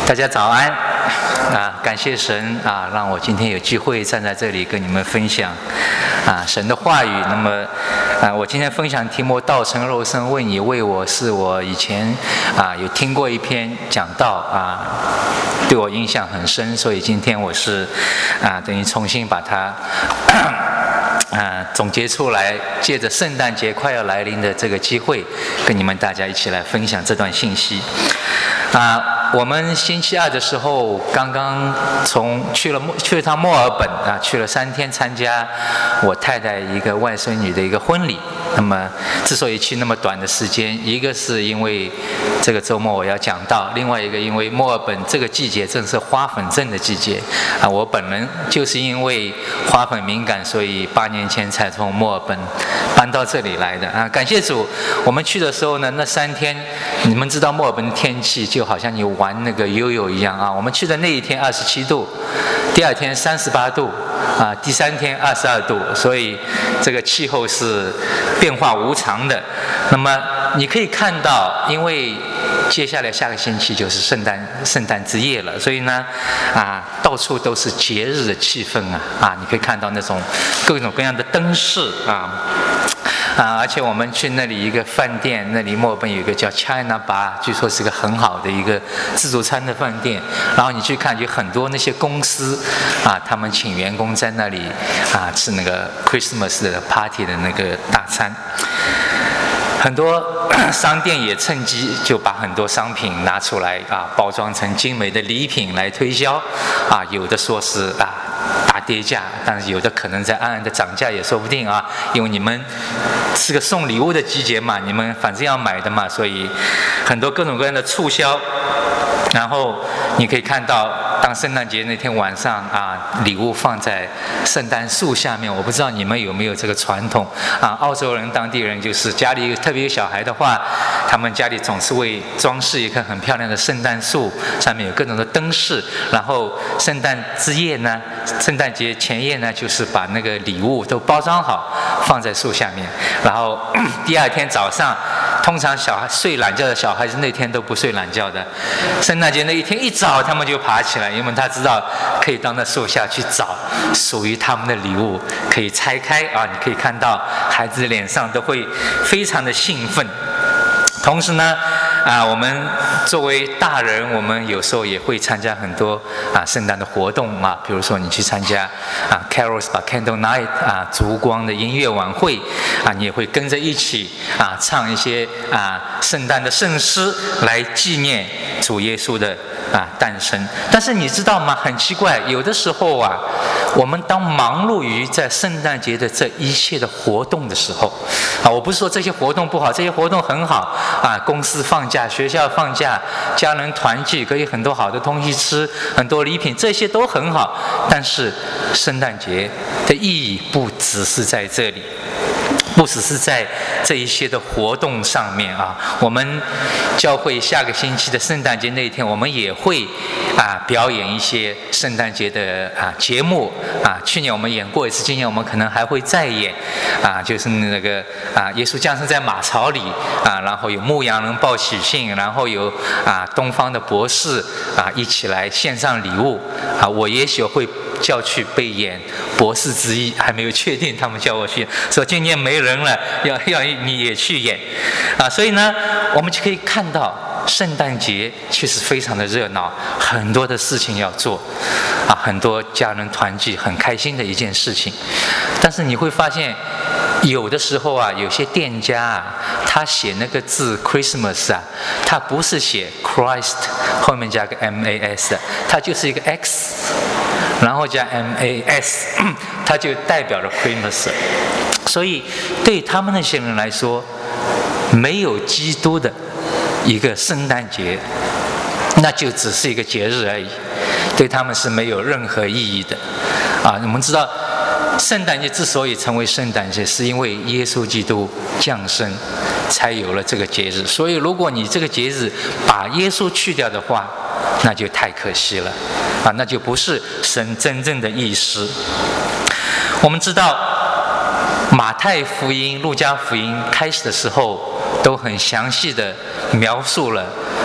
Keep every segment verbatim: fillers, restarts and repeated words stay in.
大家早安啊！感谢神啊，让我今天有机会站在这里跟你们分享啊神的话语。那么啊，我今天分享题目道成肉身为你为我，是我以前啊有听过一篇讲道啊，对我印象很深，所以今天我是啊等于重新把它啊总结出来，借着圣诞节快要来临的这个机会，跟你们大家一起来分享这段信息啊。我们星期二的时候刚刚从去了去了趟墨尔本啊，去了三天参加我太太一个外孙女的一个婚礼。那么之所以去那么短的时间，一个是因为这个周末我要讲道，另外一个因为墨尔本这个季节正是花粉症的季节啊。我本人就是因为花粉敏感，所以八年前才从墨尔本搬到这里来的啊。感谢主，我们去的时候呢，那三天你们知道墨尔本的天气就好像你玩那个悠悠一样啊。我们去的那一天二十七度，第二天三十八度啊，第三天二十二度，所以这个气候是变化无常的。那么你可以看到，因为接下来下个星期就是圣诞圣诞之夜了，所以呢啊，到处都是节日的气氛啊啊，你可以看到那种各种各样的灯饰啊。啊，而且我们去那里一个饭店，那里墨尔本有一个叫 China Bar， 据说是个很好的一个自助餐的饭店。然后你去看，有很多那些公司啊，他们请员工在那里啊吃那个 Christmas 的 party 的那个大餐。很多商店也趁机就把很多商品拿出来啊，包装成精美的礼品来推销啊，有的说是啊打跌价，但是有的可能在暗暗的涨价也说不定啊，因为你们是个送礼物的季节嘛，你们反正要买的嘛，所以很多各种各样的促销。然后你可以看到，当圣诞节那天晚上啊，礼物放在圣诞树下面。我不知道你们有没有这个传统啊？澳洲人、当地人就是家里特别有小孩的话，他们家里总是会装饰一棵很漂亮的圣诞树，上面有各种的灯饰。然后圣诞之夜呢，圣诞节前夜呢，就是把那个礼物都包装好，放在树下面。然后第二天早上，通常小孩睡懒觉的小孩子那天都不睡懒觉的，圣诞节那一天一早他们就爬起来，因为他知道可以到那树下去找属于他们的礼物，可以拆开啊！你可以看到孩子脸上都会非常的兴奋。同时呢，啊，我们作为大人，我们有时候也会参加很多啊圣诞的活动啊，比如说你去参加啊 Carols by Candle Night 啊烛光的音乐晚会啊，你也会跟着一起啊唱一些啊圣诞的圣诗来纪念主耶稣的啊诞生。但是你知道吗？很奇怪，有的时候啊，我们当忙碌于在圣诞节的这一切的活动的时候啊，我不是说这些活动不好，这些活动很好啊，公司放假，学校放假，家人团聚，可以很多好的东西吃，很多礼品，这些都很好。但是圣诞节的意义不只是在这里，不只是在这一些的活动上面啊。我们教会下个星期的圣诞节那一天，我们也会啊表演一些圣诞节的啊节目啊。去年我们演过一次，今年我们可能还会再演啊，就是那个啊耶稣降生在马槽里啊，然后有牧羊人报喜讯，然后有啊东方的博士啊一起来献上礼物啊。我也许会叫去被演博士之一，还没有确定，他们叫我去，说今年没人了，要要你也去演啊。所以呢，我们就可以看到圣诞节确实非常的热闹，很多的事情要做啊，很多家人团聚，很开心的一件事情。但是你会发现，有的时候啊，有些店家啊，他写那个字 Christmas 啊，他不是写 Christ 后面加个 M A S， 他就是一个 X， 然后加 M A S， 它就代表了 Christmas。所以对他们那些人来说，没有基督的一个圣诞节，那就只是一个节日而已，对他们是没有任何意义的啊。我们知道圣诞节之所以成为圣诞节，是因为耶稣基督降生才有了这个节日。所以如果你这个节日把耶稣去掉的话，那就太可惜了啊，那就不是神真正的意思。我们知道马太福音、路加福音开始的时候都很详细的描述了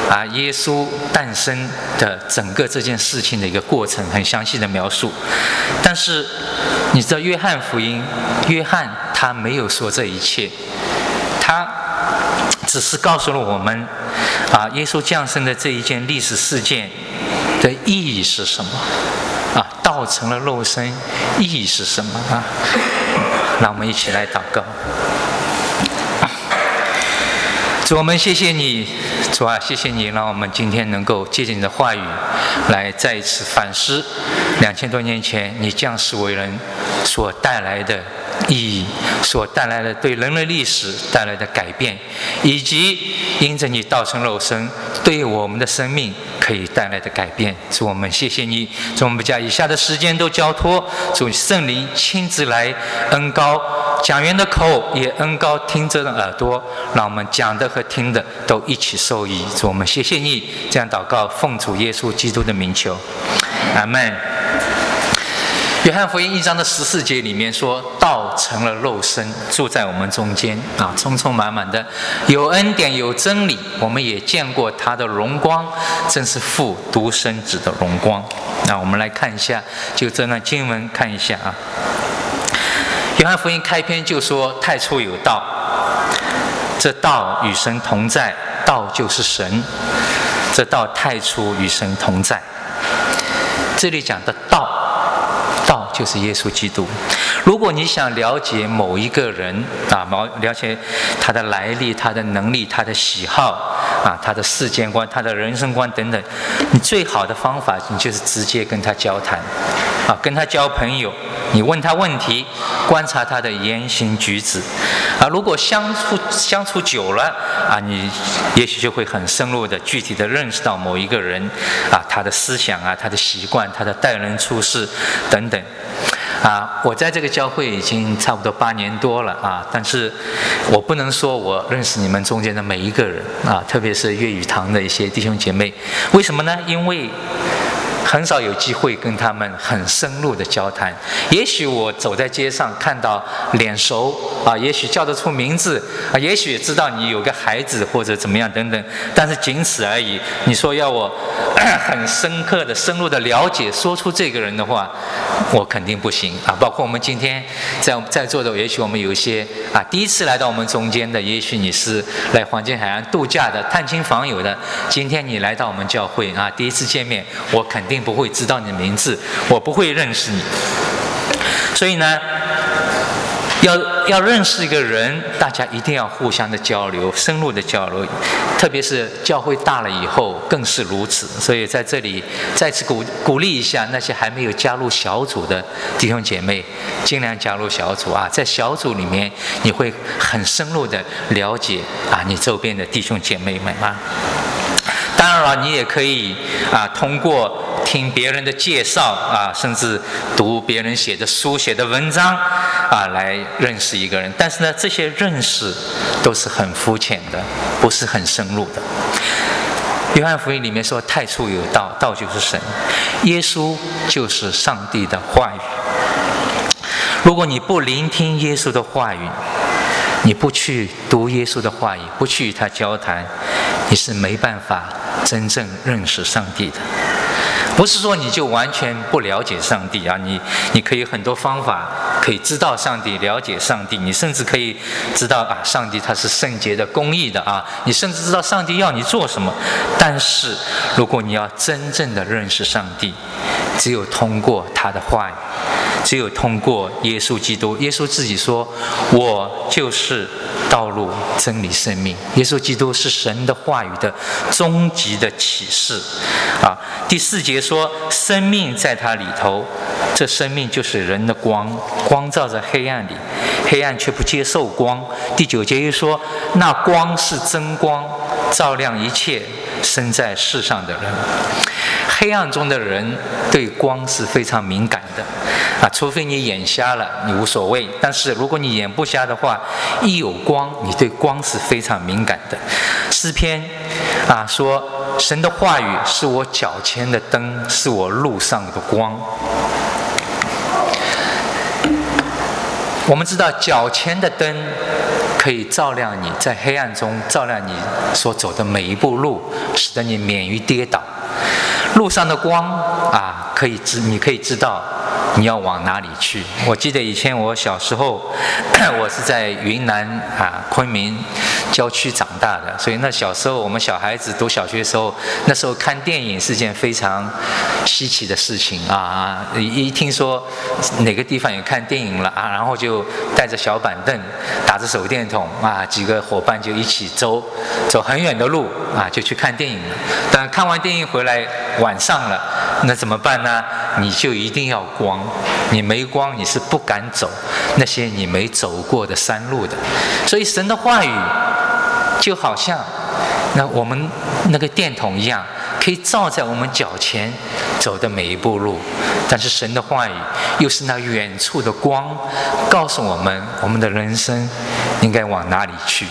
啊耶稣诞生的整个这件事情的一个过程，很详细的描述。但是你知道约翰福音，约翰他没有说这一切，他只是告诉了我们啊耶稣降生的这一件历史事件的意义是什么啊？道成了肉身，意义是什么啊？让我们一起来祷告。主，我们谢谢你，主啊，谢谢你，让我们今天能够借着你的话语，来再一次反思两千多年前你降世为人所带来的意义，所带来的对人类历史带来的改变，以及因着你道成肉身对我们的生命可以带来的改变。主，我们谢谢你，主，我们将以下的时间都交托主圣灵亲自来恩膏讲员的口，也恩膏听者的耳朵，让我们讲的和听的都一起受益。主，我们谢谢你，这样祷告奉主耶稣基督的名求，阿们。约翰福音一章的十四节里面说，道成了肉身，住在我们中间啊，充充满满的，有恩典有真理，我们也见过他的荣光，正是父独生子的荣光。那我们来看一下，就这段经文看一下啊。约翰福音开篇就说，太初有道，这道与神同在，道就是神，这道太初与神同在。这里讲的道，道就是耶稣基督。如果你想了解某一个人啊，了解他的来历、他的能力、他的喜好啊、他的世界观、他的人生观等等，你最好的方法，你就是直接跟他交谈啊，跟他交朋友。你问他问题，观察他的言行举止啊。如果相处相处久了啊，你也许就会很深入的、具体的认识到某一个人啊，他的思想啊，他的习惯，他的待人处事等等。啊，我在这个教会已经差不多八年多了啊，但是我不能说我认识你们中间的每一个人啊，特别是粤语堂的一些弟兄姐妹。为什么呢？因为很少有机会跟他们很深入的交谈。也许我走在街上看到脸熟啊，也许叫得出名字啊，也许知道你有个孩子或者怎么样等等，但是仅此而已。你说要我很深刻的、深入的了解，说出这个人的话，我肯定不行啊。包括我们今天在在座的，也许我们有一些啊第一次来到我们中间的，也许你是来黄金海岸度假的、探亲访友的，今天你来到我们教会啊，第一次见面，我肯定不会知道你的名字，我不会认识你。所以呢，要要认识一个人，大家一定要互相的交流，深入的交流，特别是教会大了以后更是如此。所以在这里再次鼓鼓励一下那些还没有加入小组的弟兄姐妹，尽量加入小组啊！在小组里面，你会很深入的了解啊你周边的弟兄姐妹们啊。当然了，你也可以啊通过听别人的介绍啊，甚至读别人写的书、写的文章啊，来认识一个人。但是呢，这些认识都是很肤浅的，不是很深入的。约翰福音里面说，太初有道，道就是神，耶稣就是上帝的话语。如果你不聆听耶稣的话语，你不去读耶稣的话语，不去与他交谈，你是没办法真正认识上帝的。不是说你就完全不了解上帝啊，你你可以很多方法可以知道上帝，了解上帝，你甚至可以知道啊，上帝他是圣洁的、公义的啊，你甚至知道上帝要你做什么。但是如果你要真正的认识上帝，只有通过他的话语，只有通过耶稣基督。耶稣自己说，我就是道路、真理、生命。耶稣基督是神的话语的终极的启示啊。第四节说，生命在他里头，这生命就是人的光，光照着黑暗里，黑暗却不接受光。第九节又说，那光是真光，照亮一切生在世上的人。黑暗中的人对光是非常敏感的啊，除非你眼瞎了，你无所谓。但是如果你眼不瞎的话，一有光，你对光是非常敏感的。诗篇啊说，神的话语是我脚前的灯，是我路上的光。我们知道脚前的灯可以照亮你在黑暗中照亮你所走的每一步路，使得你免于跌倒。路上的光啊，可以知你可以知道你要往哪里去。我记得以前我小时候，我是在云南啊昆明郊区长大的，所以那小时候我们小孩子读小学的时候，那时候看电影是件非常稀奇的事情啊！一听说哪个地方有看电影了啊，然后就带着小板凳，打着手电筒啊，几个伙伴就一起走走很远的路啊，就去看电影了。但看完电影回来晚上了，那怎么办呢？你就一定要光，你没光你是不敢走那些你没走过的山路的。所以神的话语就好像那我们那个电筒一样，可以照在我们脚前走的每一步路。但是神的话语又是那远处的光，告诉我们我们的人生应该往哪里去。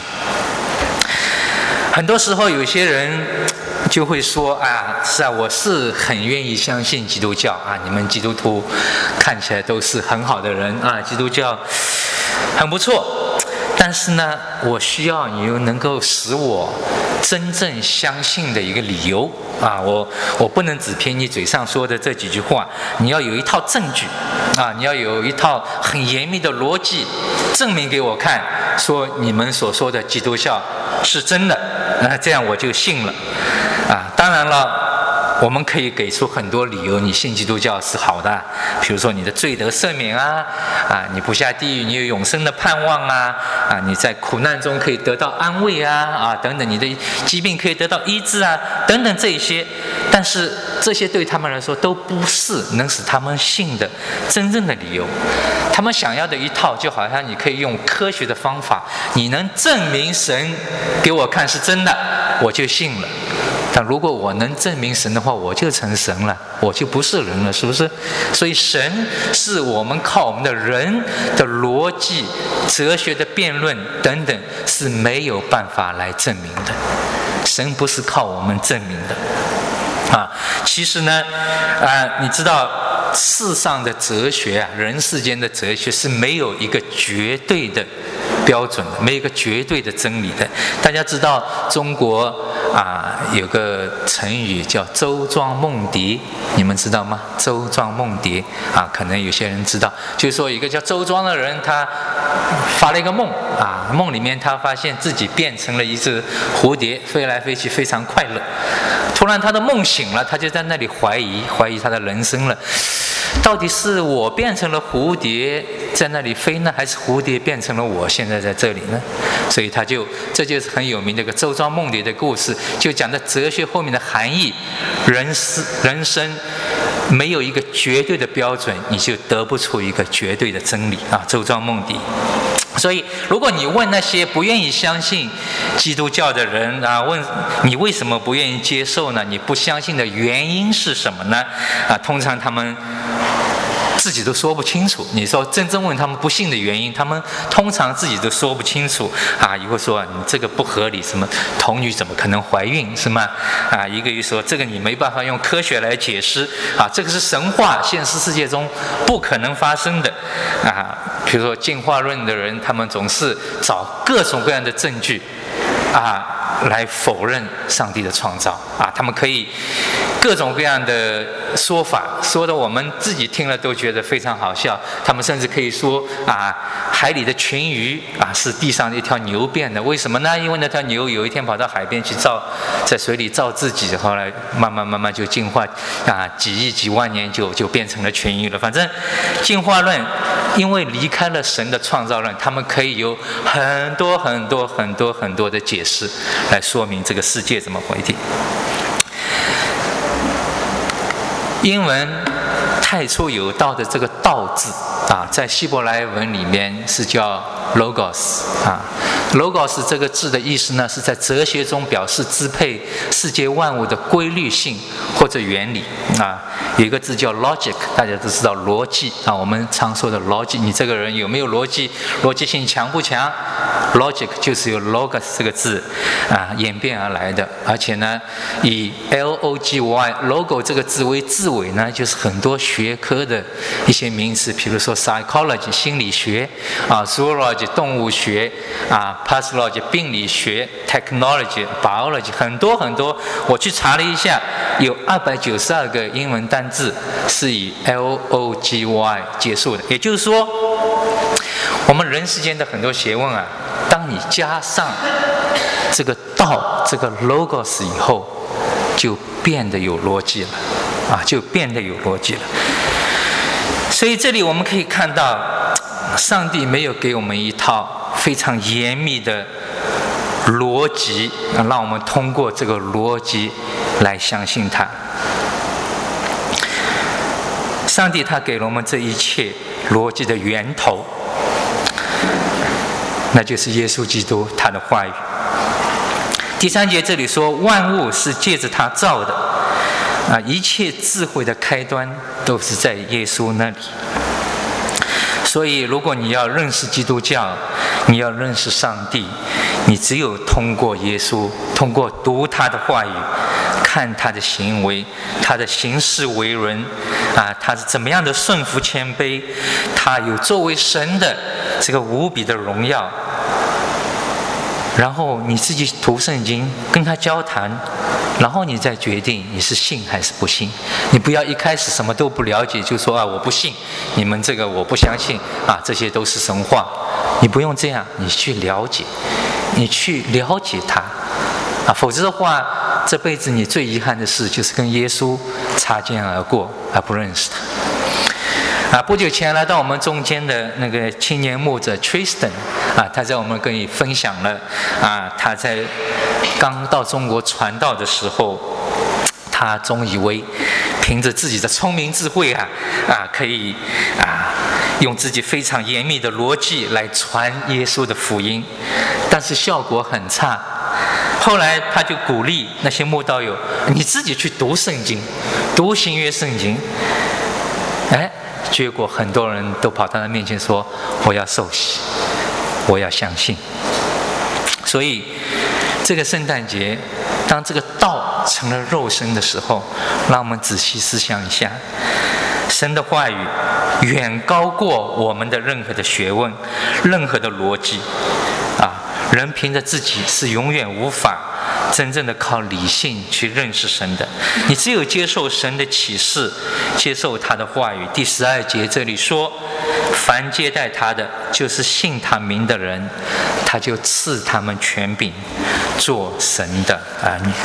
很多时候有些人就会说啊，是啊，我是很愿意相信基督教啊，你们基督徒看起来都是很好的人啊，基督教很不错。但是呢，我需要你又能够使我真正相信的一个理由啊！我我不能只凭你嘴上说的这几句话，你要有一套证据啊！你要有一套很严密的逻辑，证明给我看，说你们所说的基督教是真的，那这样我就信了啊！当然了。我们可以给出很多理由，你信基督教是好的，比如说你的罪得赦免啊，啊，你不下地狱，你有永生的盼望啊，啊，你在苦难中可以得到安慰啊，啊，等等，你的疾病可以得到医治啊，等等这一些。但是这些对他们来说都不是能使他们信的真正的理由。他们想要的一套，就好像你可以用科学的方法，你能证明神给我看是真的，我就信了。但如果我能证明神的话，我就成神了，我就不是人了，是不是？所以神是我们靠我们的人的逻辑、哲学的辩论等等是没有办法来证明的。神不是靠我们证明的啊。其实呢，啊，你知道世上的哲学啊，人世间的哲学是没有一个绝对的标准的，没有一个绝对的真理的。大家知道中国啊有个成语叫周庄梦蝶，你们知道吗？周庄梦蝶啊，可能有些人知道，就是说一个叫周庄的人，他发了一个梦啊，梦里面他发现自己变成了一只蝴蝶，飞来飞去，非常快乐。突然他的梦醒了，他就在那里怀疑怀疑他的人生了。到底是我变成了蝴蝶在那里飞呢，还是蝴蝶变成了我现在在这里呢？所以他就这就是很有名的一个周庄梦蝶的故事，就讲的哲学后面的含义。人是人生没有一个绝对的标准，你就得不出一个绝对的真理啊！周庄梦蝶。所以如果你问那些不愿意相信基督教的人啊，问你为什么不愿意接受呢？你不相信的原因是什么呢？啊，通常他们自己都说不清楚。你说真正问他们不信的原因，他们通常自己都说不清楚啊。一个说你这个不合理，什么童女怎么可能怀孕，是吗？啊，一个又说这个你没办法用科学来解释啊，这个是神话，现实世界中不可能发生的啊。比如说进化论的人，他们总是找各种各样的证据啊来否认上帝的创造啊，他们可以各种各样的说法，说的我们自己听了都觉得非常好笑。他们甚至可以说啊，海里的群鱼啊是地上的一条牛变的，为什么呢？因为那条牛有一天跑到海边去照，在水里照自己，后来慢慢慢慢就进化啊，几亿几万年就就变成了群鱼了。反正进化论因为离开了神的创造论，他们可以有很多很多很多很多的解释来说明这个世界怎么回事。英文太初有道的这个道字啊，在希伯来文里面是叫 logos 啊。logos 这个字的意思呢，是在哲学中表示支配世界万物的规律性或者原理啊。有一个字叫 logic， 大家都知道逻辑啊，我们常说的逻辑，你这个人有没有逻辑，逻辑性强不强？ logic 就是由 logos 这个字啊演变而来的，而且呢，以 L O G Y logo 这个字为字尾呢，就是很多学科的一些名词，比如说 psychology 心理学啊 ，zoology zoology 动物学啊 ，pathology 病理学 ，technology biology 很多很多。我去查了一下，有二百九十二个英文单字是以 L O G Y 结束的。也就是说，我们人世间的很多学问啊，当你加上这个道这个 logos 以后，就变得有逻辑了啊，就变得有逻辑了。所以这里我们可以看到，上帝没有给我们一套非常严密的逻辑，让我们通过这个逻辑来相信他。上帝他给了我们这一切逻辑的源头，那就是耶稣基督他的话语。第三节这里说，万物是借着他造的啊，一切智慧的开端都是在耶稣那里。所以如果你要认识基督教，你要认识上帝，你只有通过耶稣，通过读他的话语，看他的行为，他的行事为人啊，他是怎么样的顺服谦卑，他有作为神的这个无比的荣耀，然后你自己读圣经，跟他交谈，然后你再决定你是信还是不信。你不要一开始什么都不了解就说啊我不信，你们这个我不相信啊，这些都是神话。你不用这样，你去了解，你去了解他啊，否则的话，这辈子你最遗憾的事就是跟耶稣擦肩而过，而不认识他。啊，不久前来到我们中间的那个青年牧者 Tristan 啊，他在我们跟你分享了啊，他在刚到中国传道的时候，他总以为凭着自己的聪明智慧啊啊，可以啊用自己非常严密的逻辑来传耶稣的福音，但是效果很差。后来他就鼓励那些慕道友，你自己去读圣经，读新约圣经。哎，结果很多人都跑到他面前说，我要受洗，我要相信。所以这个圣诞节，当这个道成了肉身的时候，让我们仔细思想一下，神的话语远高过我们的任何的学问，任何的逻辑啊！人凭着自己是永远无法真正的靠理性去认识神的。你只有接受神的启示，接受他的话语。第十二节这里说，凡接待他的，就是信他名的人，他就赐他们权柄，做神的儿女。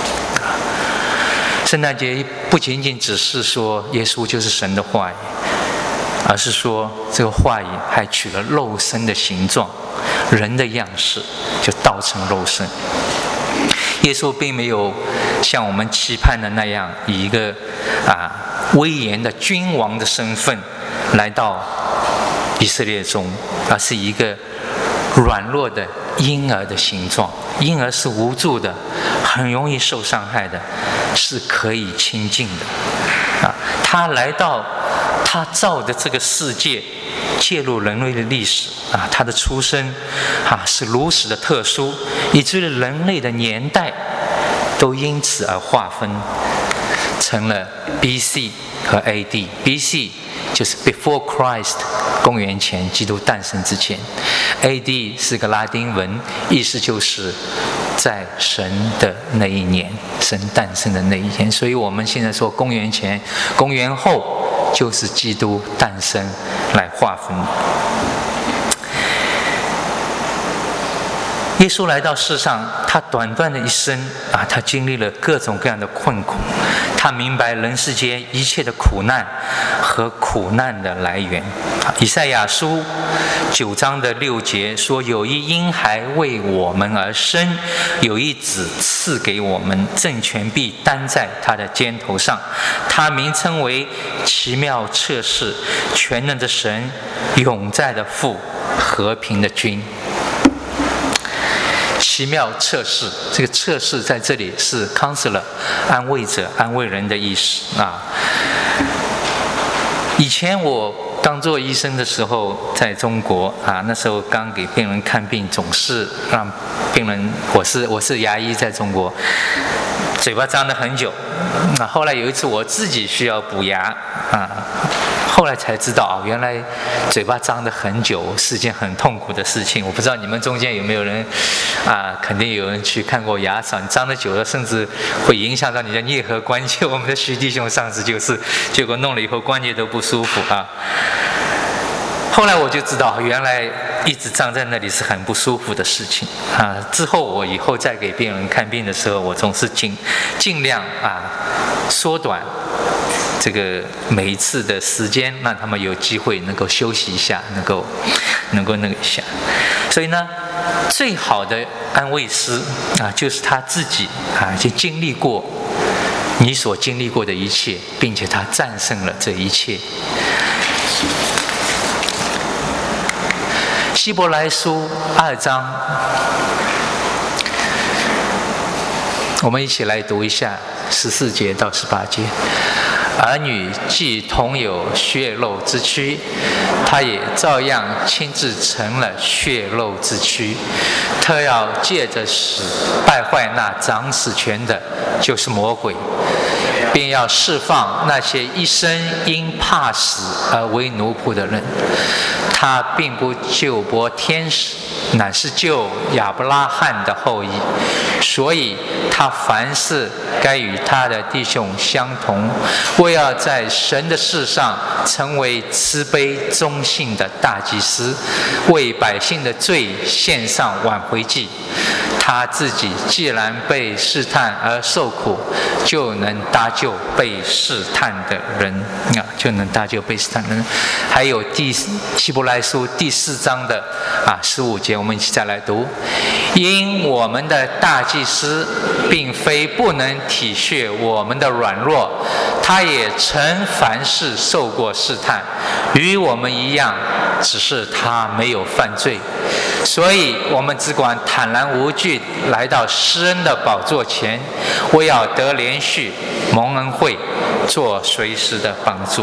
圣诞节不仅仅只是说耶稣就是神的话语，而是说这个话语还取了肉身的形状，人的样式，就道成肉身。耶稣并没有像我们期盼的那样，以一个啊威严的君王的身份来到以色列中，而是一个软弱的婴儿的形状。婴儿是无助的，很容易受伤害的，是可以亲近的啊。他来到他造的这个世界，介入人类的历史啊，他的出生啊是如此的特殊，以至于人类的年代都因此而划分成了 B C 和 A D。B C 就是 Before Christ， 公元前，基督诞生之前。A D 是个拉丁文，意思就是在神的那一年，神诞生的那一天。所以我们现在说公元前、公元后，就是基督诞生来划分。耶稣来到世上，他短短的一生啊，他经历了各种各样的困苦，他明白人世间一切的苦难和苦难的来源。以赛亚书九章的六节说，有一婴孩为我们而生，有一子赐给我们，政权必担在他的肩头上，他名称为奇妙策士，全能的神，永在的父，和平的君。奇妙策士，这个策士在这里是 counselor， 安慰者、安慰人的意思啊。以前我刚做医生的时候，在中国啊，那时候刚给病人看病，总是让病人，我是我是牙医，在中国，嘴巴张得很久。那后来有一次我自己需要补牙啊， 后来才知道啊，原来嘴巴张得很久是件很痛苦的事情。我不知道你们中间有没有人啊，肯定有人去看过牙齿，张得久了，甚至会影响到你的颞颌关节。我们的徐弟兄上次就是，结果弄了以后关节都不舒服啊。后来我就知道，原来一直张在那里是很不舒服的事情啊。之后我以后再给病人看病的时候，我总是尽尽量啊缩短这个每一次的时间，让他们有机会能够休息一下，能够能够那个一下。所以呢，最好的安慰师啊，就是他自己啊，就经历过你所经历过的一切，并且他战胜了这一切。希伯来书二章，我们一起来读一下十四节到十八节。儿女既同有血肉之躯，他也照样亲自成了血肉之躯。他要借着死败坏那掌死权的，就是魔鬼，便要释放那些一生因怕死而为奴仆的人。他并不救拔天使，乃是救亚伯拉罕的后裔，所以他凡事该与他的弟兄相同，为要在神的事上成为慈悲忠信的大祭司，为百姓的罪献上挽回祭。他自己既然被试探而受苦，就能搭救被试探的人啊，就能搭救被试探的人。还有第希伯来书第四章的啊十五节，我们一起再来读。因我们的大祭司并非不能体恤我们的软弱，他也曾凡事受过试探，与我们一样，只是他没有犯罪。所以我们只管坦然无惧来到施恩的宝座前，为要得连续蒙恩惠，做随时的帮助。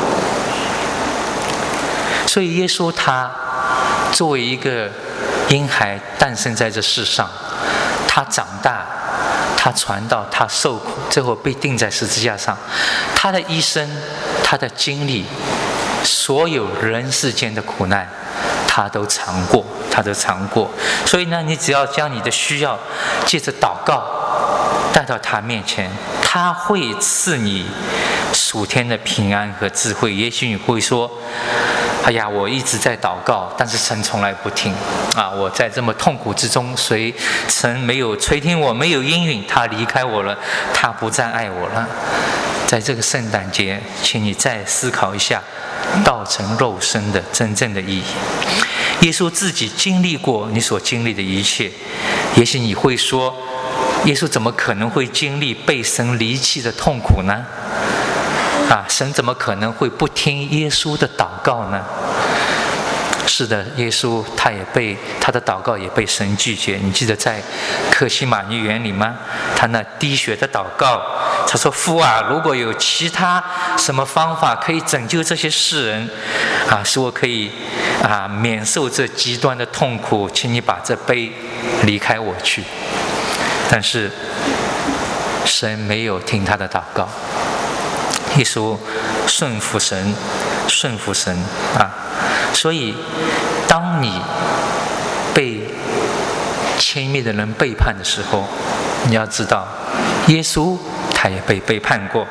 所以耶稣他作为一个婴孩诞生在这世上，他长大，他传道，他受苦，最后被钉在十字架上。他的一生，他的经历，所有人世间的苦难，他都尝过，他都尝过。所以呢，你只要将你的需要借着祷告带到他面前，他会赐你属天的平安和智慧。也许你会说，哎呀，我一直在祷告，但是神从来不听啊！我在这么痛苦之中，谁神没有垂听我，没有应允，他离开我了，他不再爱我了。在这个圣诞节，请你再思考一下道成肉身的真正的意义。耶稣自己经历过你所经历的一切，也许你会说，耶稣怎么可能会经历被神离弃的痛苦呢？啊，神怎么可能会不听耶稣的祷告呢？是的，耶稣他也被他的祷告也被神拒绝。你记得在客西马尼园里吗？他那滴血的祷告，他说：“父啊，如果有其他什么方法可以拯救这些世人，啊，使我可以啊免受这极端的痛苦，请你把这杯离开我去。”但是神没有听他的祷告。耶稣顺服神，顺服神啊！所以，当你被亲密的人背叛的时候，你要知道，耶稣他也被背叛过。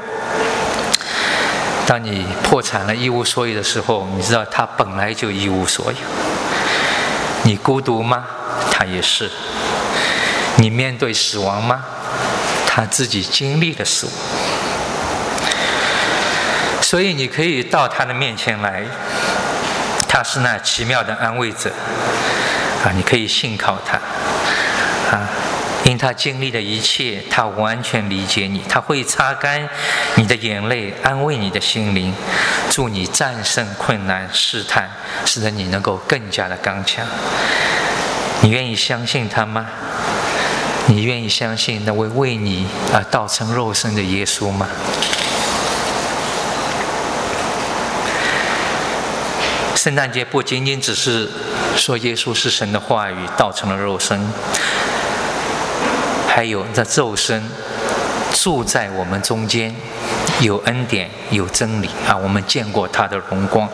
当你破产了、一无所有的时候，你知道他本来就一无所有。你孤独吗？他也是。你面对死亡吗？他自己经历了死亡。所以你可以到他的面前来，他是那奇妙的安慰者啊！你可以信靠他啊，因他经历的一切，他完全理解你，他会擦干你的眼泪，安慰你的心灵，助你战胜困难试探，使得你能够更加的刚强。你愿意相信他吗？你愿意相信那位为你而道成肉身的耶稣吗？圣诞节不仅仅只是说耶稣是神的话语道成了肉身，还有这肉身住在我们中间， 有恩典，有真理啊！我们见过他的荣光。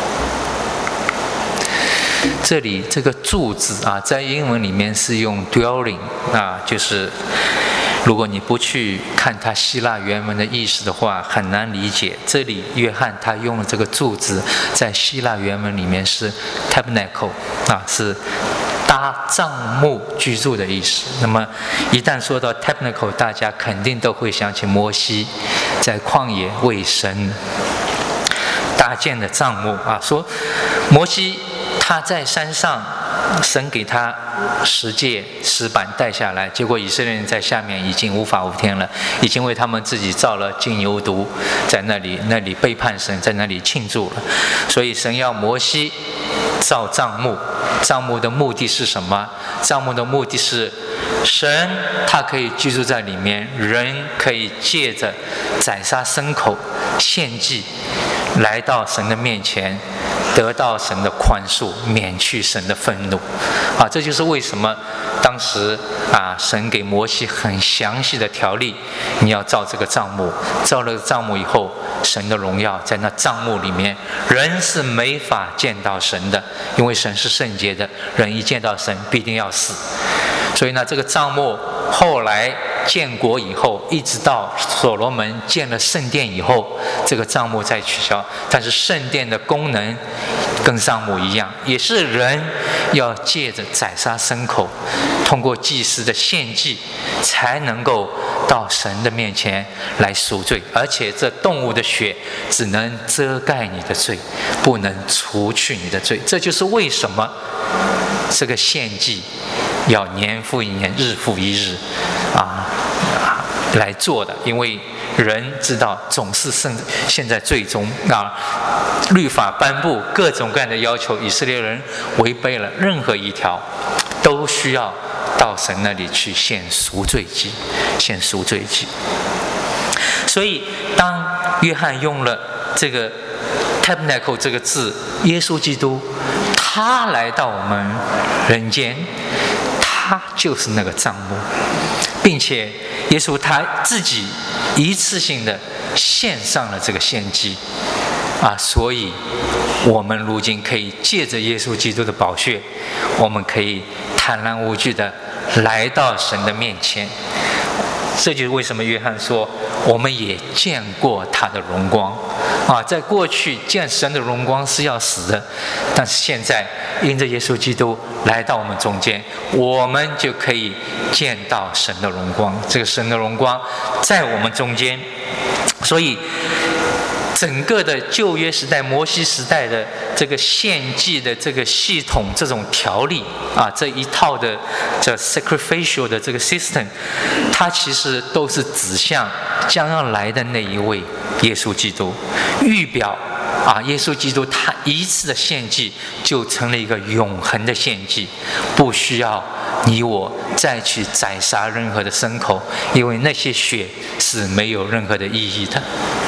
这里这个住字啊，在英文里面是用 dwelling 啊，就是如果你不去看它希腊原文的意思的话，很难理解。这里约翰他用了这个住字，在希腊原文里面是 tabernacle 啊，是搭帐幕居住的意思。那么一旦说到 tabernacle， 大家肯定都会想起摩西在旷野为神搭建的帐幕啊，说摩西他在山上，神给他十诫石板带下来，结果以色列人在下面已经无法无天了，已经为他们自己造了金牛犊，在那里那里背叛神，在那里庆祝了。所以神要摩西造帐幕，帐幕的目的是什么？帐幕的目的是神他可以居住在里面，人可以借着宰杀牲口献祭来到神的面前，得到神的宽恕，免去神的愤怒啊！这就是为什么当时啊，神给摩西很详细的条例，你要造这个帐幕。造了帐幕以后，神的荣耀在那帐幕里面，人是没法见到神的，因为神是圣洁的，人一见到神必定要死。所以呢，这个帐幕后来建国以后，一直到所罗门建了圣殿以后，这个帐幕再取消。但是圣殿的功能跟帐幕一样，也是人要借着宰杀牲口，通过祭司的献祭，才能够到神的面前来赎罪。而且这动物的血只能遮盖你的罪，不能除去你的罪。这就是为什么这个献祭要年复一年，日复一日啊来做的，因为人知道总是剩现在最终啊，律法颁布各种各样的要求，以色列人违背了任何一条，都需要到神那里去献赎罪祭，献赎罪祭。所以当约翰用了这个 tabernacle 这个字，耶稣基督他来到我们人间，他就是那个帐幕，并且耶稣他自己一次性的献上了这个献祭啊，所以我们如今可以借着耶稣基督的宝血，我们可以坦然无惧的来到神的面前。这就是为什么约翰说我们也见过他的荣光啊！在过去见神的荣光是要死的，但是现在因着耶稣基督来到我们中间，我们就可以见到神的荣光。这个神的荣光在我们中间，所以整个的旧约时代、摩西时代的这个献祭的这个系统、这种条例啊，这一套的这 sacrificial 的这个 system， 它其实都是指向将要来的那一位耶稣基督，预表啊，耶稣基督他一次的献祭就成了一个永恒的献祭，不需要你我再去宰杀任何的牲口，因为那些血是没有任何的意义的。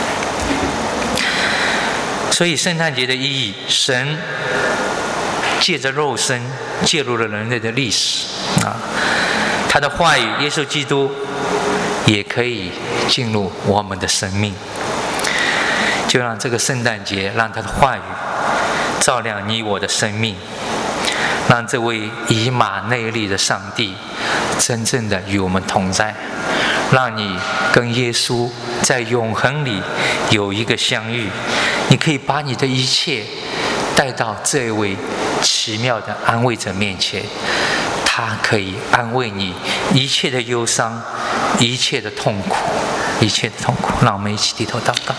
所以圣诞节的意义，神借着肉身介入了人类的历史啊，他的话语耶稣基督也可以进入我们的生命，就让这个圣诞节让他的话语照亮你我的生命，让这位以马内利的上帝真正的与我们同在，让你跟耶稣在永恒里有一个相遇。你可以把你的一切带到这位奇妙的安慰者面前，他可以安慰你一切的忧伤，一切的痛苦，一切的痛苦。让我们一起低头祷告。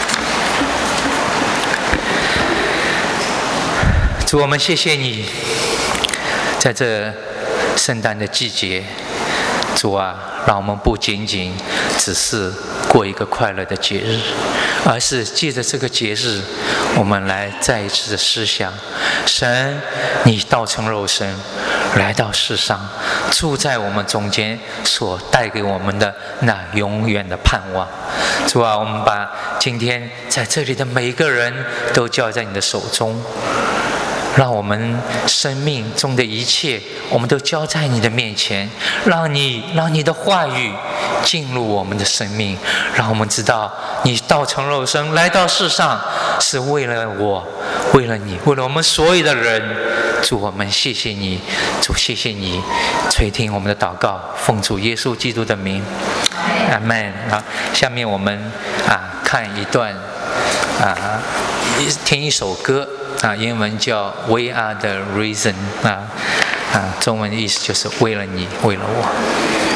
主，我们谢谢你，在这圣诞的季节，主啊，让我们不仅仅只是过一个快乐的节日，而是借着这个节日，我们来再一次的思想，神你道成肉身来到世上，住在我们中间，所带给我们的那永远的盼望。主啊，我们把今天在这里的每一个人都交在你的手中， 让我们生命中的一切，我们都交在你的面前，让你让你的话语进入我们的生命，让我们知道你道成肉身来到世上是为了我，为了你，为了我们所有的人。主，我们谢谢你，主，谢谢你垂听我们的祷告，奉主耶稣基督的名，阿们。好，下面我们啊看一段啊听一首歌啊，英文叫 We Are the Reason 啊啊，中文的意思就是为了你，为了我。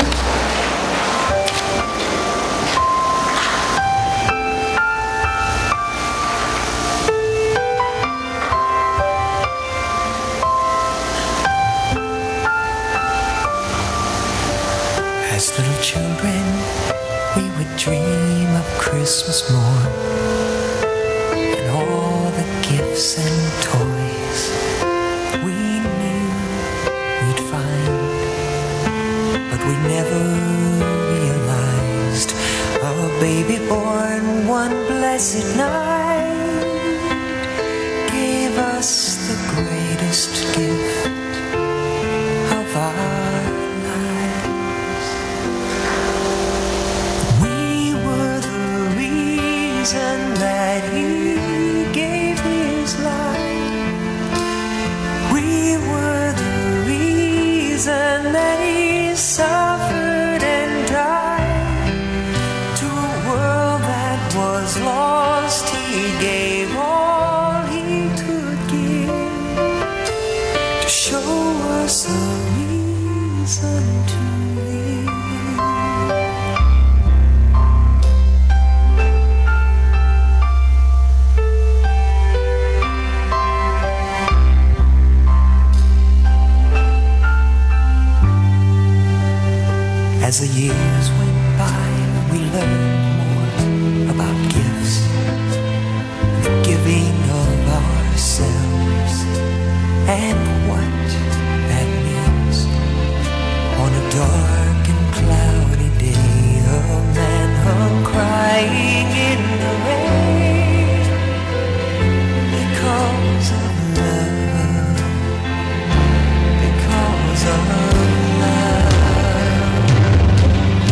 As little children, we would dream of Christmas morn and all the gifts and toys we knew we'd find. But we never realized a baby born one blessed night gave us the greatest gift of our reason that he gave his life. We were the reason that he suffered and died. To a world that was lost, he gave all he could give to show us a reason to live. As the years went by, we learned more about gifts, the giving of ourselves, and what that means. On a dark and cloudy day, a man hung crying in the rain because of love, because of love.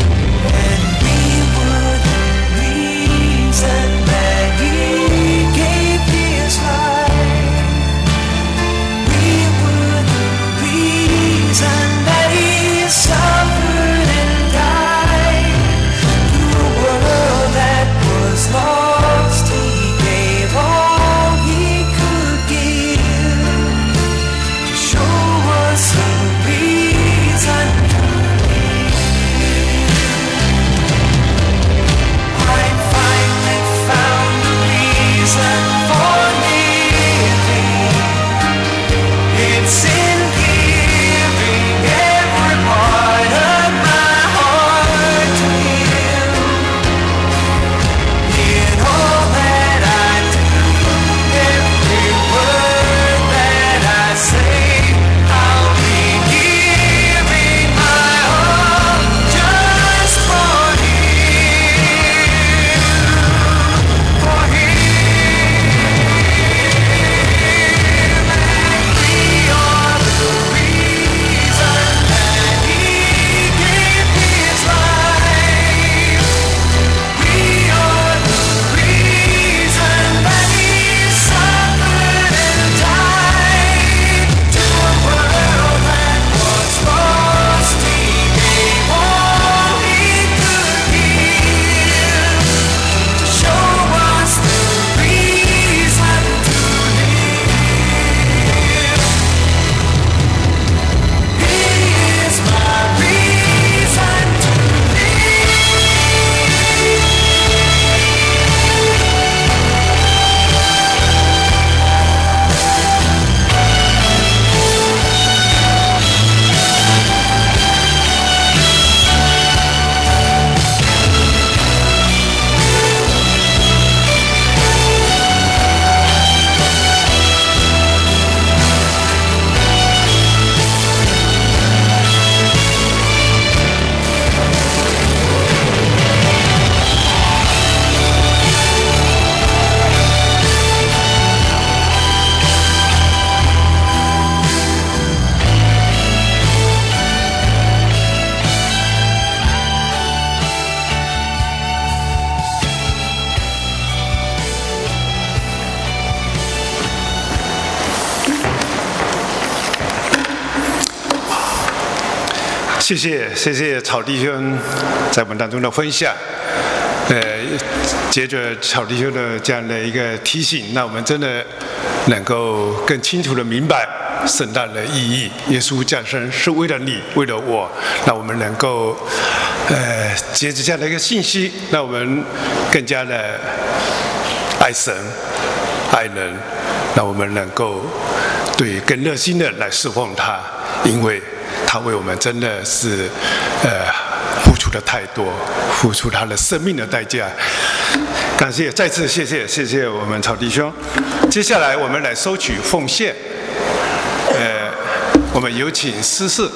谢谢谢谢草弟兄在我们当中的分享。呃，接着草弟兄的这样的一个提醒，那我们真的能够更清楚的明白圣诞的意义。耶稣降生是为了你，为了我。那我们能够呃，接着这样的一个信息，那我们更加的爱神、爱人。那我们能够对更热心的来侍奉他，因为他为我们真的是呃付出的太多，付出他的生命的代价。感谢，再次谢谢谢谢我们草弟兄。接下来我们来收取奉献，呃，我们有请司事。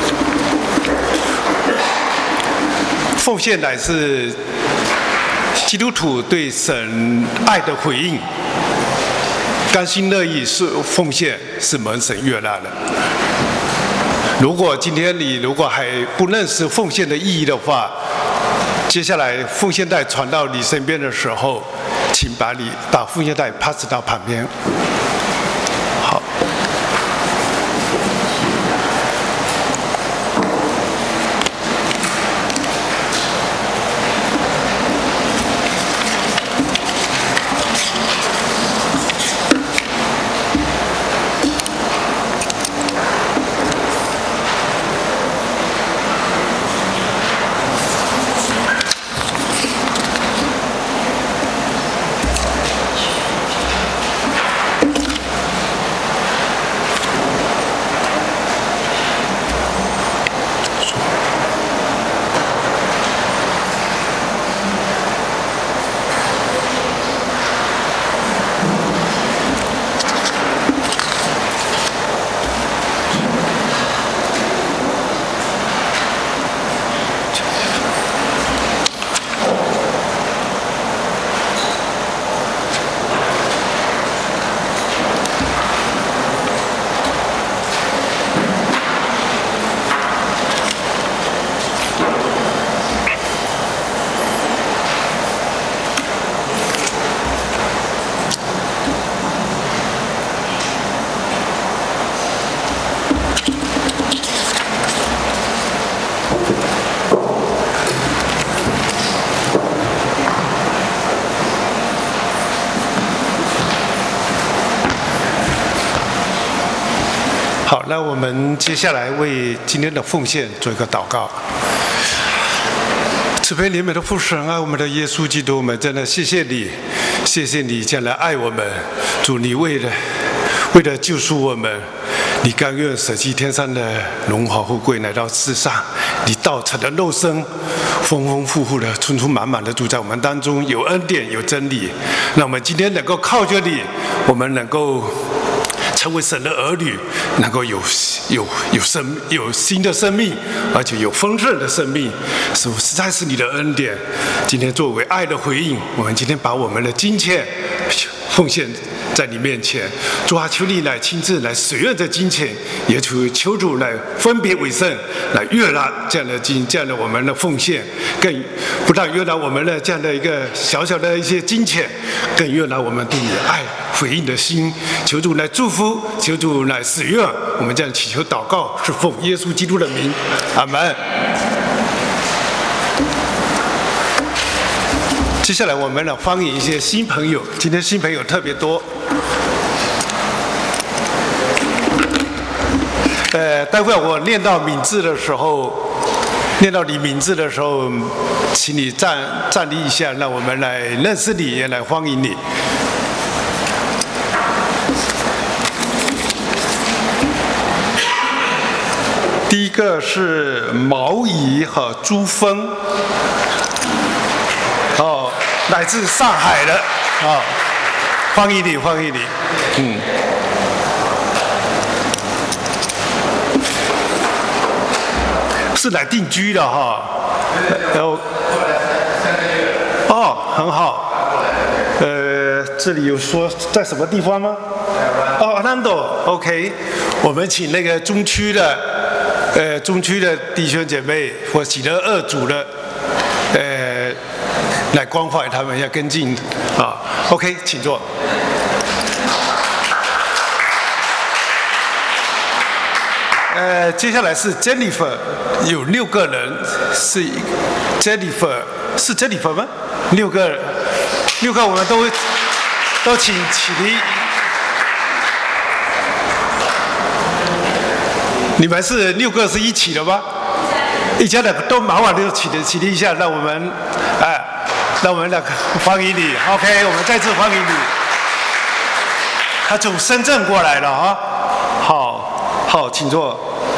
奉献乃是基督徒对神爱的回应。甘心乐意是奉献，是蒙神悦纳的。如果今天你如果还不认识奉献的意义的话，接下来奉献袋传到你身边的时候，请把你把奉献袋 pass 到旁边。好。好，那我们接下来为今天的奉献做一个祷告。慈悲怜悯的父神啊，我们的耶稣基督，我们真的谢谢你，谢谢你将来爱我们。主，你为了为了救赎我们，你甘愿舍弃天上的荣华富贵来到世上，你道成的肉身，丰丰富富的、充充满满的住在我们当中，有恩典，有真理。那我们今天能够靠着你，我们能够成为神的儿女，能够有有有生有新的生命，而且有丰盛的生命，是实在是你的恩典。今天作为爱的回应，我们今天把我们的金钱奉献在你面前。主啊，求你来亲自来使用这金钱，也求求主来分别为圣，来悦纳这样的金这样的我们的奉献，更不但悦纳我们的这样的一个小小的一些金钱，更悦纳我们对你的爱回应的心。求主来祝福，求主来使用。我们这样祈求祷告，是奉耶稣基督的名，阿门。接下来我们来欢迎一些新朋友，今天新朋友特别多。呃，待会我念到名字的时候，念到你名字的时候，请你站站立一下，让我们来认识你，也来欢迎你。第一个是毛怡和朱峰，哦，来自上海的，哦，欢迎你，欢迎你，嗯。是来定居的哈，然后，哦，很好，呃，这里有说在什么地方吗？哦 ，Orlando，OK， 我们请那个中区的，呃，中区的弟兄姐妹或喜乐二组的，呃，来关怀他们，要跟进啊 ，OK， 请坐。 呃，接下来是 Jennifer， 有六个人，是 Jennifer， 是 Jennifer 吗？六个，六个我们都都请起立。你们是六个是一起的吗？一家的都麻烦都起立起立一下，让我们哎，让我们来欢迎你。OK， 我们再次欢迎你。他从深圳过来了啊，好，好，请坐。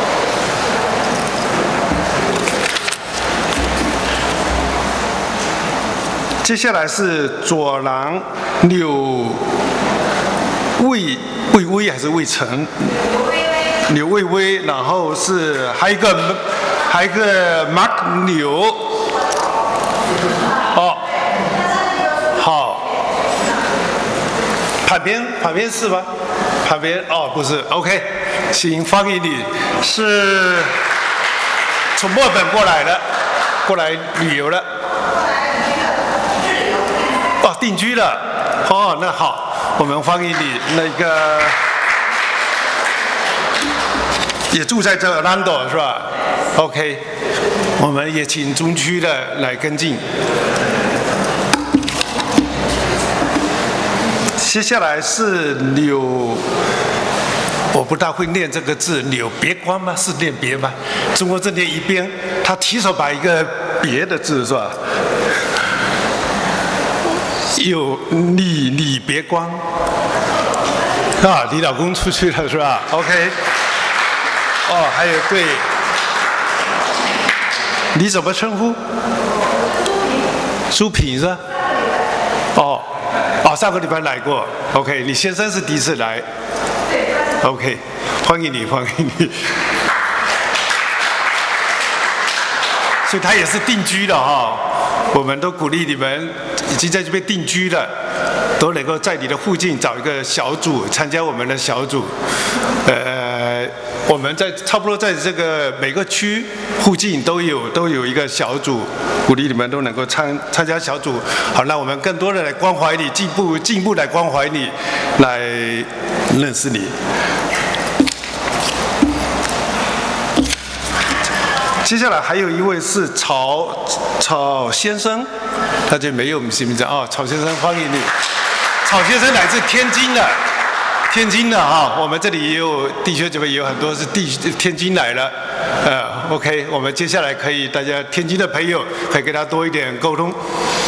接下来是左廊柳魏魏巍还是魏成？柳魏巍，然后是还有一个还有一个 Mark 柳，哦，好，旁边旁边是吗？旁边哦不是 ，OK， 行，欢迎你，是从墨尔本过来的，过来旅游了，哦定居了，哦那好，我们欢迎你，那个。也住在这 Orlando 是吧 ？OK， 我们也请中区的来跟进。接下来是柳，我不大会念这个字，柳别光吗？是念别吗？中国字念一边，他提手把一个别的字是吧？有李李别光啊，你老公出去了是吧 ？OK。哦，还有对，你怎么称呼？苏品是吧？哦，哦，上个礼拜来过。OK， 你先生是第一次来。OK， 欢迎你，欢迎你。所以他也是定居的哈、哦。我们都鼓励你们已经在这边定居了，都能够在你的附近找一个小组参加我们的小组。呃，我们在差不多在这个每个区附近都有都有一个小组，鼓励你们都能够参参加小组，好让我们更多的来关怀你，进步进一步来关怀你，来认识你。接下来还有一位是曹曹先生，他就没有名字啊，曹先生欢迎你。曹先生来自天津的，天津的哈，我们这里也有弟兄姐妹，也有很多是地天津来的，呃 ，OK， 我们接下来可以大家天津的朋友可以跟他多一点沟通。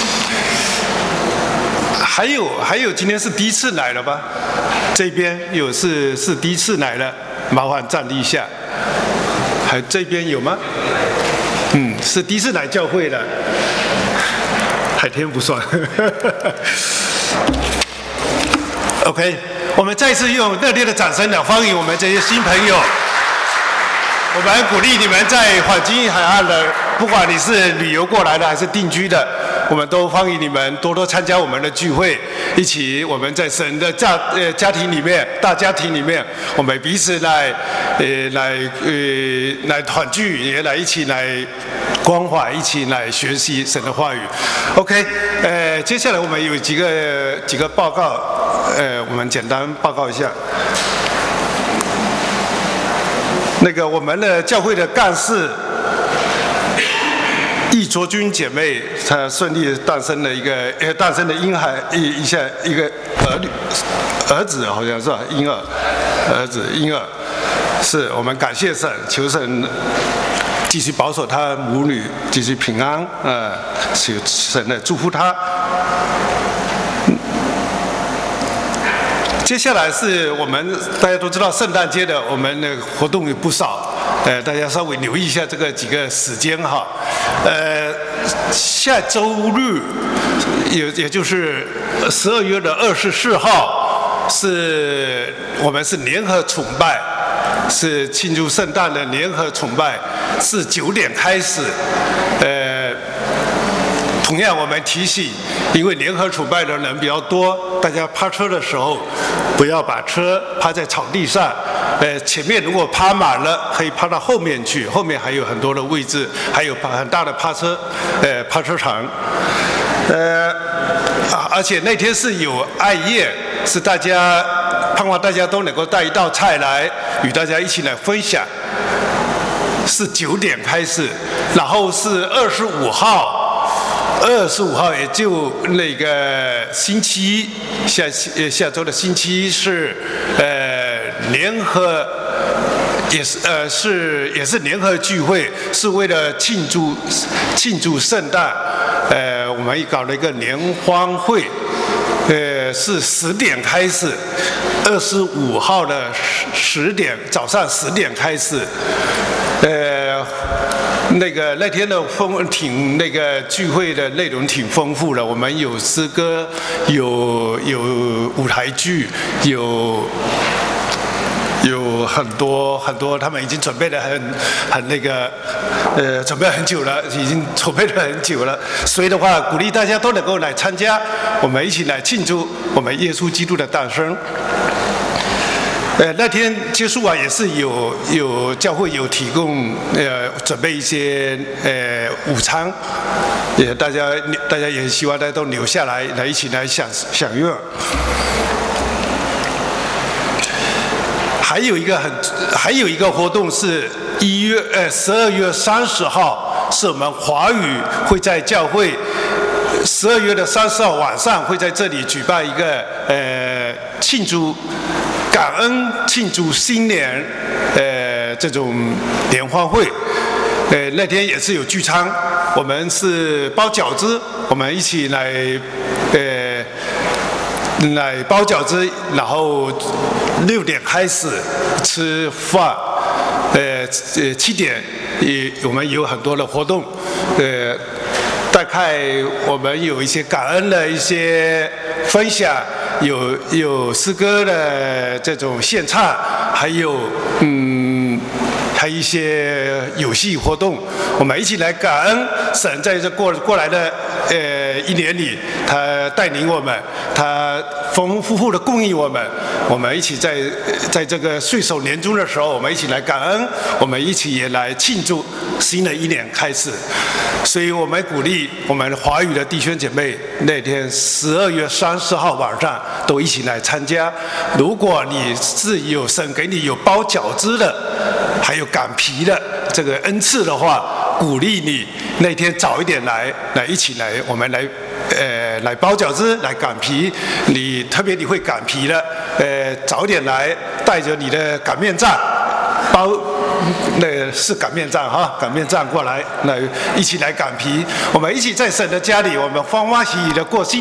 还有还有，今天是第一次来了吧？这边有是是第一次来了，麻烦站立一下。还这边有吗？嗯，是第一次来教会的，海天不算。OK， 我们再次用热烈的掌声来欢迎我们这些新朋友。我们鼓励你们在环境海岸的，不管你是旅游过来的还是定居的，我们都欢迎你们多多参加我们的聚会，一起我们在神的家呃家庭里面，大家庭里面，我们彼此来呃来呃来团聚，也来一起来关怀，一起来学习神的话语。OK， 呃，接下来我们有几个几个报告，呃，我们简单报告一下。那个我们的教会的干事易卓君姐妹，她顺利诞生了一个呃诞生了婴孩一一下一个儿女儿子好像是吧，婴儿儿子婴儿，是我们感谢神，求神继续保守他母女继续平安，呃，求神来祝福他。接下来是我们大家都知道圣诞节的，我们的活动有不少，呃，大家稍微留意一下这个几个时间哈，呃，下周日，也也就是十二月的二十四号，是我们是联合崇拜，是庆祝圣诞的联合崇拜，是九点开始，呃。同样，我们提醒，因为联合崇拜的人比较多，大家趴车的时候，不要把车趴在草地上。呃，前面如果趴满了，可以趴到后面去，后面还有很多的位置，还有很大的趴车，呃，趴车场。呃，而且那天是有爱宴，是大家盼望大家都能够带一道菜来，与大家一起来分享。 是九点开始，然后是二十五号，二十五号也就那个星期一下呃下周的星期一是呃联合。也是呃是也是联合聚会，是为了庆祝庆祝圣诞，呃，我们搞了一个联欢会，呃，是十点开始，二十五号的十点早上十点开始，呃，那个那天的丰挺那个聚会的内容挺丰富的，我们有诗歌，有有舞台剧，有。有很多很多，他们已经准备的很很那个，呃，准备很久了，已经准备了很久了。所以的话，鼓励大家都能够来参加，我们一起来庆祝我们耶稣基督的诞生。呃，那天结束啊，也是有有教会有提供呃准备一些呃午餐，也大家大家也希望大家都留下来来一起来享享用。还有一个很，还有一个活动是一月呃十二月三十号，是我们华语会在教会十二月的三十号晚上会在这里举办一个呃庆祝感恩庆祝新年呃这种联欢会，呃那天也是有聚餐，我们是包饺子，我们一起来呃。来包饺子，然后六点开始吃饭，呃呃七点也我们有很多的活动，呃大概我们有一些感恩的一些分享，有有诗歌的这种献唱，还有嗯。还有一些游戏活动，我们一起来感恩神在这过过来的呃一年里，他带领我们，他丰丰富富的供应我们，我们一起在在这个岁首年终的时候，我们一起来感恩，我们一起也来庆祝新的一年开始。所以我们鼓励我们华语的弟兄姐妹，那天十二月三十号晚上都一起来参加。如果你是有神给你有包饺子的，还有擀皮的这个恩赐的话，鼓励你那天早一点来，来一起来，我们来，呃，来包饺子，来擀皮。你特别你会擀皮的，呃，早点来，带着你的擀面杖，包。那是擀面杖哈，擀面杖过来，来一起来擀皮。我们一起在神的家里，我们欢欢喜喜的过新。